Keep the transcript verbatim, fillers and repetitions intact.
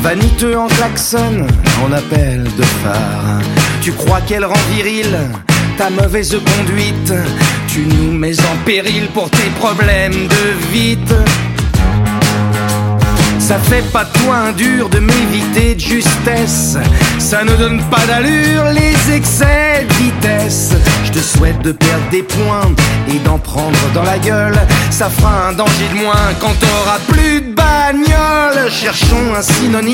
Vaniteux en klaxon, on appelle de phare. Tu crois qu'elle rend viril ta mauvaise conduite? Tu nous mets en péril pour tes problèmes de vite. Ça fait pas de toi un dur de m'éviter de justesse. Ça ne donne pas d'allure les excès de vitesse. Je te souhaite de perdre des points et d'en prendre dans la gueule. Ça fera un danger de moins quand t'auras plus de bagnole. Cherchons un synonyme